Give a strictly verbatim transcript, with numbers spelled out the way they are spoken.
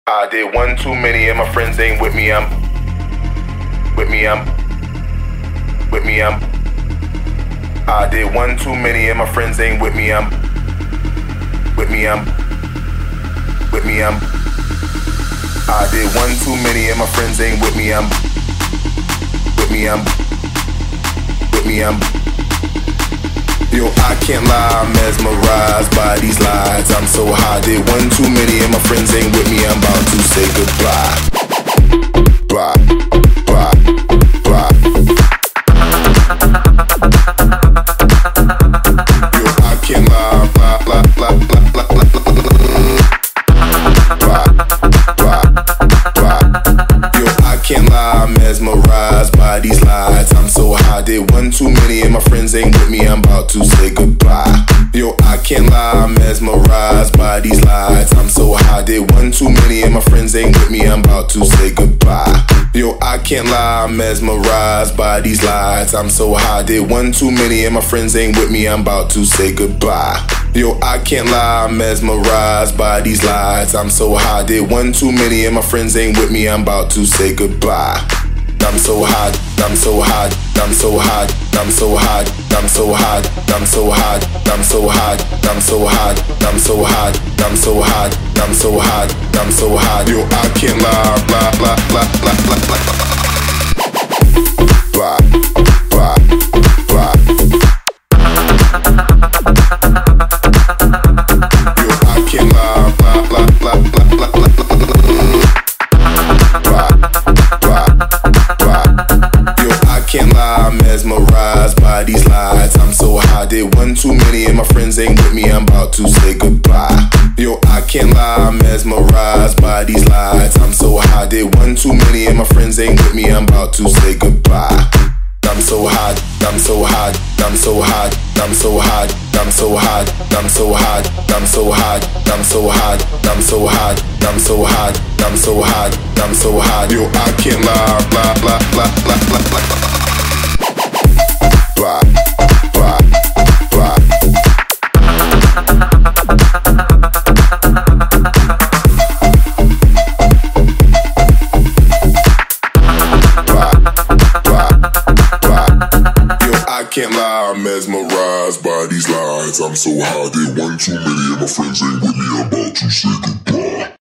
I did one too many and my friends ain't with me. I'm with me. I'm with me. I'm I did one too many and my friends ain't with me. I'm with me. I'm with me. I'm I did one too many and my friends ain't with me. I'm with me. I'm with me. I'm Yo, I can't lie, I'm mesmerized by these lies. I'm so high, did one too many and my friends ain't with me. I'm about to say goodbye. Bye, bye, bye. Yo, I can't lie, lie, lie, lie, lie, lie, lie. Bye, bye, bye. Yo, I can't lie, I'm mesmerized by these lies. I'm so high, did one too many and my friends ain't with me. I'm about to say goodbye. Yo, I can't lie, I'm mesmerized by these lies. I'm so high, did one too many and my friends ain't with me. I'm about to say goodbye. Yo, I can't lie, I'm mesmerized by these lies. I'm so high, did one too many and my friends ain't with me. I'm about to say goodbye. Yo, I can't lie, I'm mesmerized by these lies. I'm so high, did one too many and my friends ain't with me. I'm about to say goodbye. I'm so hot, I'm so hot, I'm so hot, I'm so hot, I'm so hot, I'm so hot, I'm so hot, I'm so hot, I'm so hot, I'm so hot, I'm so hot, I'm so hot. Yo, I can't lie, blah blah blah blah blah blah. Blah blah blah. Yo, I can't lie, blah blah blah blah blah blah. Can't lie, I'm mesmerized by these lies. I'm so high, did one too many and my friends ain't with me. I'm about to say goodbye. Yo, I can't lie, I'm mesmerized by these lies. I'm so high, did one too many and my friends ain't with me. I'm about to say goodbye. I'm so hot, I'm so hot, I'm so hot, I'm so hot, I'm so hot, I'm so hot, I'm so hot, I'm so hot, I'm so hot, I'm so hot, I'm so hot, I'm so hot. Yo, I can't lie, blah blah blah blah blah blah. Blah blah blah. I can't lie, I'm mesmerized by these lies. I'm so high, did one too many and my friends ain't with me. I'm about to say goodbye.